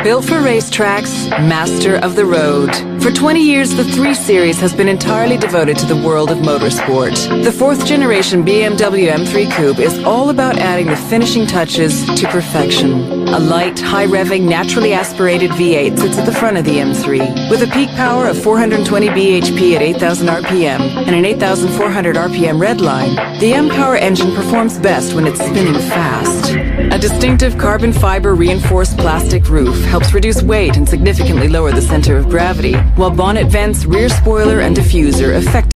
Built for racetracks, master of the road. For 20 years, the 3 Series has been entirely devoted to the world of motorsport. The 4th generation BMW M3 Coupe is all about adding the finishing touches to perfection. A light, high-revving, naturally aspirated V8 sits at the front of the M3. With a peak power of 420 bhp at 8,000 RPM and an 8,400 RPM redline, the M-Power engine performs best when it's spinning fast. A distinctive carbon fiber reinforced plastic roof helps reduce weight and significantly lower the center of gravity, while bonnet vents, rear spoiler, and diffuser effectively